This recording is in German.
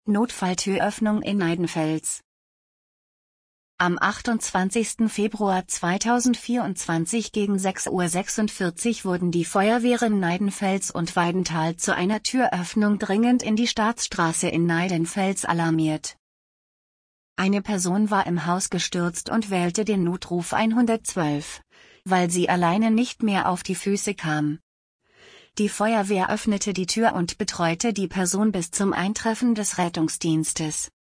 Notfalltüröffnung in Neidenfels. Am 28. Februar 2024 gegen 6:46 Uhr wurden die Feuerwehren Neidenfels und Weidenthal zu einer Türöffnung dringend in die Staatsstraße in Neidenfels alarmiert. Eine Person war im Haus gestürzt und wählte den Notruf 112, weil sie alleine nicht mehr auf die Füße kam. Die Feuerwehr öffnete die Tür und betreute die Person bis zum Eintreffen des Rettungsdienstes.